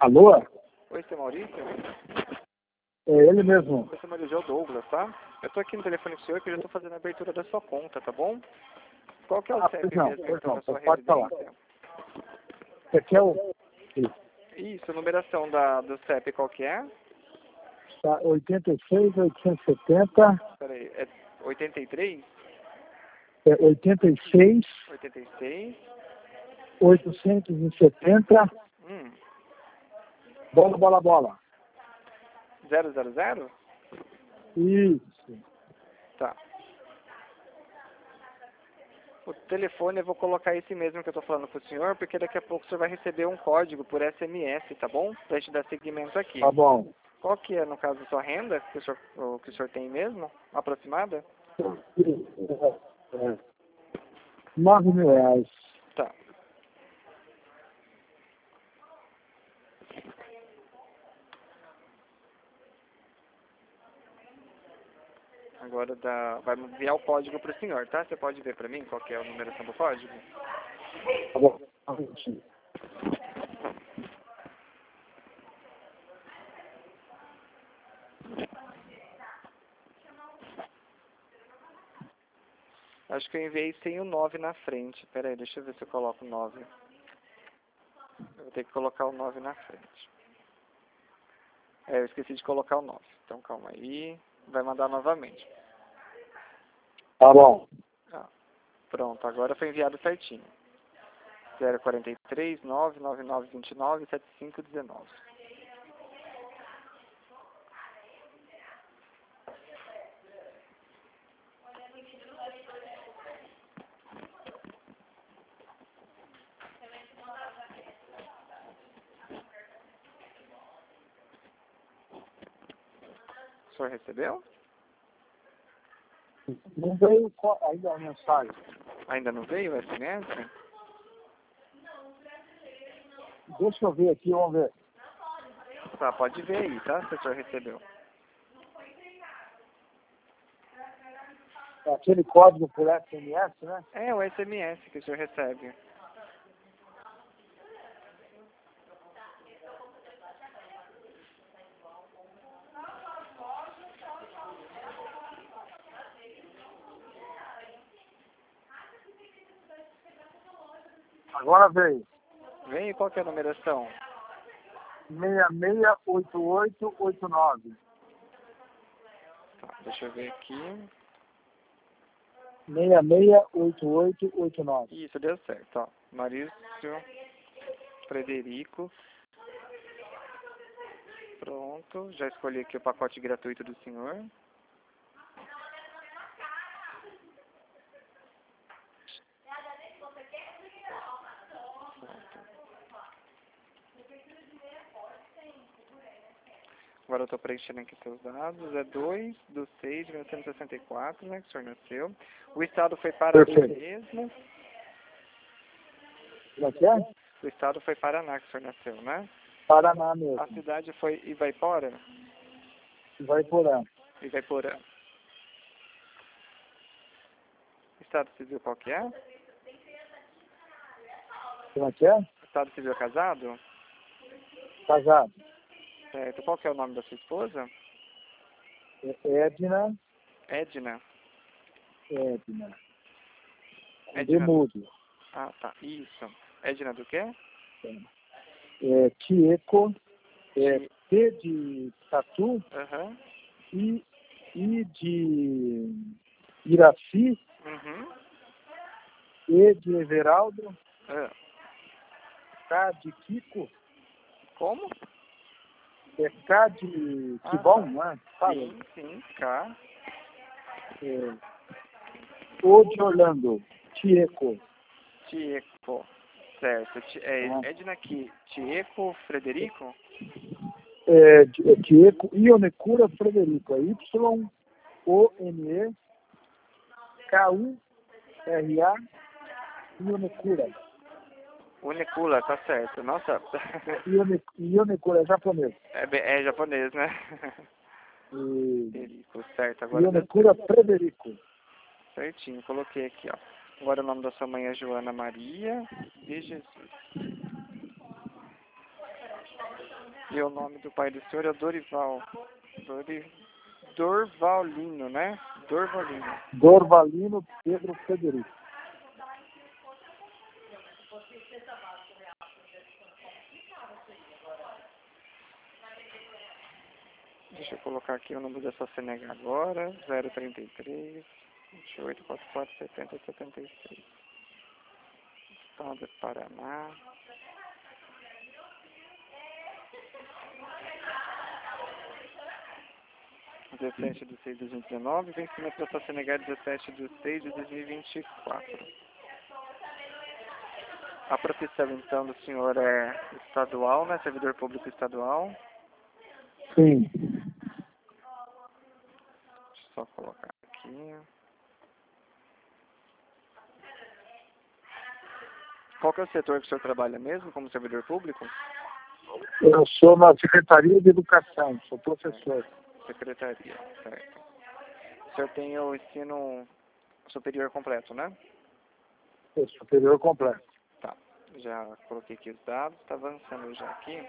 Alô? Oi, seu Maurício? É ele mesmo. Oi, seu Maurício, é o Douglas, tá? Eu tô aqui no telefone com o senhor que eu já tô fazendo a abertura da sua conta, tá bom? Qual que é o CEP mesmo, então, da sua pode falar. residência? Você quer o... Isso, a numeração do CEP qual que é? Tá, 86, 870, Peraí, é 83? 86, 86? 870, bola, bola, bola. 000? Isso. Tá. O telefone eu vou colocar esse mesmo que eu tô falando com o senhor, porque daqui a pouco o senhor vai receber um código por SMS, tá bom? Pra gente dar seguimento aqui. Tá bom. Qual que é, no caso, a sua renda que o senhor tem mesmo? Aproximada? 9 mil reais. Tá. Agora vai enviar o código pro senhor, tá? Você pode ver pra mim qual que é a numeração do código? Tá bom. Acho que eu enviei sem o 9 na frente. Pera aí, deixa eu ver se eu coloco o 9. Eu vou ter que colocar o 9 na frente. Eu esqueci de colocar o 9. Então calma aí. Vai mandar novamente. Tá bom. Pronto, agora foi enviado certinho. 043 99929 7519. O senhor recebeu? Não veio ainda a mensagem. Ainda não veio o SMS? Deixa eu ver aqui, vamos ver. Tá, pode ver aí, tá? Se o senhor recebeu. É aquele código por SMS, né? É o SMS que o senhor recebe. Agora veio. Vem, qual que é a numeração? 668889. Tá, deixa eu ver aqui. 668889. Isso, deu certo, ó. Maurício Frederico. Pronto, já escolhi aqui o pacote gratuito do senhor. Agora eu estou preenchendo aqui seus dados. É 2/6/1964, né, que o senhor nasceu. O estado foi Paraná mesmo. Como é que é? O estado foi Paraná que o senhor nasceu, né? Paraná mesmo. A cidade foi Ivaipora? Ivaiporã. Ivaiporã. Estado civil qual que é? Como é que é? Estado civil casado? Casado. Certo. Qual que é o nome da sua esposa? Edna. Edna. Edna. Edna. Demudo. Ah, tá. Isso. Edna do quê? Tieco. T de tatu. Aham. I de Iraci. E de Everaldo. K de Kiko. Como? É K de que bom, não é? Fala. Sim, K. O de Orlando. Tieco. Certo. Edna aqui. Tieco Frederico? Tieco Ionecura Frederico. É Y-O-N-E-K-U-R-A Ionecura. Unicula, tá certo. Nossa. Ionecura é japonês. É japonês, né? Frederico, certo. Agora Ionecura Frederico. certinho, coloquei aqui, ó. Agora o nome da sua mãe é Joana Maria de Jesus. E o nome do pai do senhor é Dorival. Dorvalino, né? Dorvalino. Dorvalino Pedro Frederico. Deixa eu colocar aqui o número da sua CNH agora. 033 28 44 70 76. Estado do Paraná. (17 de 6 de 2019), vencimento da sua CNH 17 de 6 de 2024. A profissão, então, do senhor é estadual, né? Servidor público estadual. Sim. Deixa eu só colocar aqui. Qual que é o setor que o senhor trabalha mesmo, como servidor público? Eu sou na Secretaria de Educação, sou professor. Secretaria, certo. O senhor tem o ensino superior completo, né? É superior completo. Tá. Já coloquei aqui os dados, está avançando já aqui.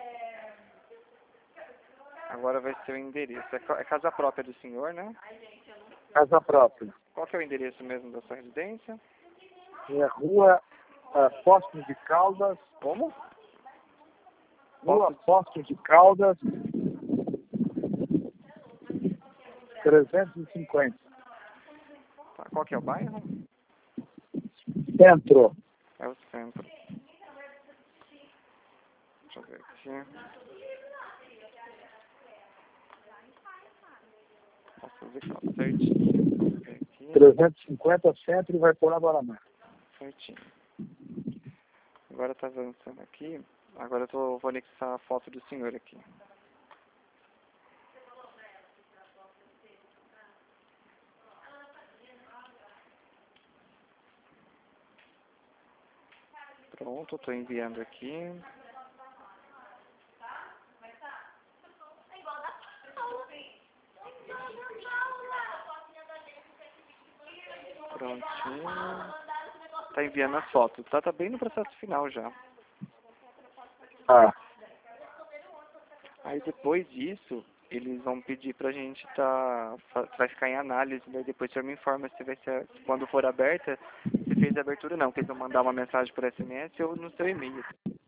Agora vai ser o endereço. É casa própria do senhor, né? Casa própria. Qual que é o endereço mesmo da sua residência? É Rua Posto de Caldas. Como? Rua Posto de Caldas, 350. Tá. Qual que é o bairro? Centro. É o centro. Deixa eu ver aqui. Posso ver certinho. Vamos ver aqui. 350 Centro e vai por Guaraná. Certinho. Agora está avançando aqui. Agora eu vou anexar a foto do senhor aqui. Pronto, estou enviando aqui. Prontinho. Tá enviando as fotos. Tá bem no processo final já. Ah, Aí depois disso, eles vão pedir pra gente vai ficar em análise, daí depois o senhor me informa se vai ser, quando for aberta, se fez a abertura ou não, que eles vão mandar uma mensagem por SMS ou no seu e-mail.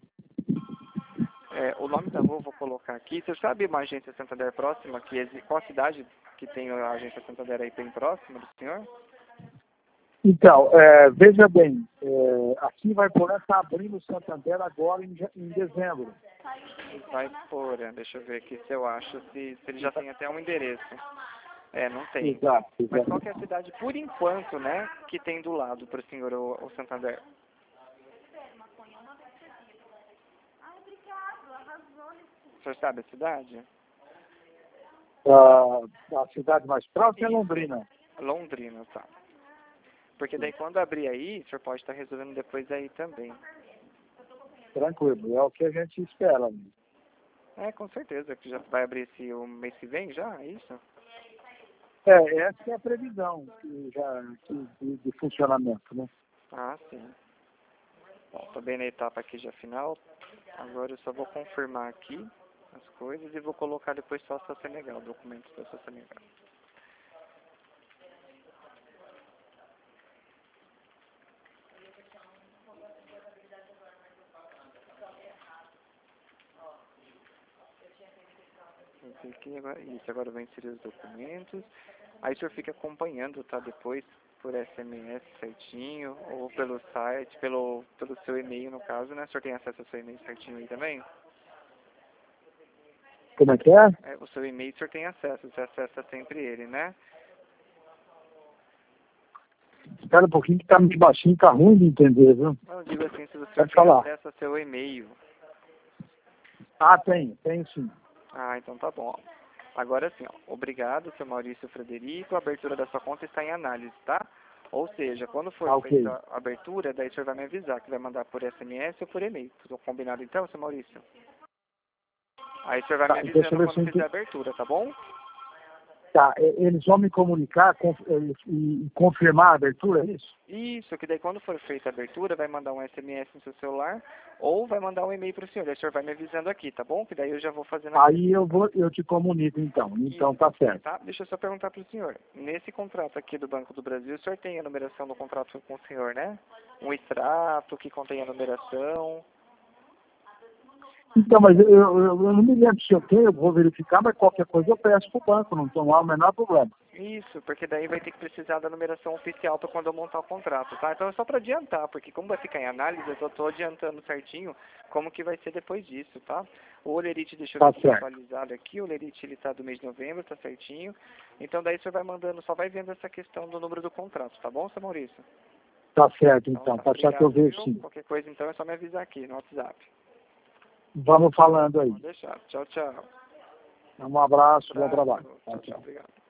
O nome da rua eu vou colocar aqui. Você sabe uma agência Santander próxima? Qual a cidade que tem a agência Santander aí bem próxima do senhor? então, veja bem, aqui vai por está abrindo o Santander agora em dezembro. Vai por, deixa eu ver aqui se eu acho, se ele já tem até um endereço. Não tem. Exato. Mas qual que é a cidade, por enquanto, né, que tem do lado para o senhor o Santander? O senhor sabe a cidade? A cidade mais próxima é Londrina. Londrina, tá. Porque daí quando abrir aí, o senhor pode estar resolvendo depois aí também. Tranquilo, é o que a gente espera. Com certeza, que já vai abrir o mês que vem já, é isso? Essa é a previsão de funcionamento, né? Ah, sim. Bom, tô bem na etapa aqui já final. Agora eu só vou confirmar aqui as coisas e vou colocar depois só a sua Senegal, documentos da sua Senegal. Agora eu vou inserir os documentos. Aí o senhor fica acompanhando, tá? Depois por SMS certinho, ou pelo site, pelo seu e-mail no caso, né? O senhor tem acesso ao seu e-mail certinho aí também? Como é que é? O seu e-mail o senhor tem acesso, você acessa sempre ele, né? Espera um pouquinho que tá muito baixinho, tá ruim de entender, viu? Eu digo assim, se você Pode tem falar. acesso ao seu e-mail. Ah, tenho sim. Ah, então tá bom. Agora sim, obrigado, seu Maurício Frederico. A abertura da sua conta está em análise, tá? Ou seja, quando for feita a abertura, daí o senhor vai me avisar que vai mandar por SMS ou por e-mail. Tudo combinado então, seu Maurício? Aí o senhor vai me avisando quando fizer a abertura, tá bom? Tá, eles vão me comunicar e confirmar a abertura, é isso? Isso, que daí quando for feita a abertura, vai mandar um SMS no seu celular ou vai mandar um e-mail para o senhor. Aí o senhor vai me avisando aqui, tá bom? Que daí eu já vou fazendo aqui. Aí eu te comunico então. Então Isso, tá certo. tá? Deixa eu só perguntar para o senhor. Nesse contrato aqui do Banco do Brasil, o senhor tem a numeração do contrato com o senhor, né? Um extrato que contém a numeração. Então, mas eu não me lembro se eu tenho, eu vou verificar, mas qualquer coisa eu peço para o banco, não há o menor problema. Isso, porque daí vai ter que precisar da numeração oficial para quando eu montar o contrato, tá? Então é só para adiantar, porque como vai ficar em análise, eu estou adiantando certinho como que vai ser depois disso, tá? O Olerite, deixa eu Tá ver se está certo. atualizado aqui, o Olerite ele tá do mês de novembro, tá certinho. Então daí você vai mandando, só vai vendo essa questão do número do contrato, tá bom, seu Maurício? Tá certo, Então então. tá, Pode deixar que eu obrigado, vejo viu? sim. Qualquer coisa então é só me avisar aqui no WhatsApp. Vamos falando aí. Pode deixar. Tchau, tchau. Um abraço, bom trabalho. Tchau, Tchau, tchau. obrigado.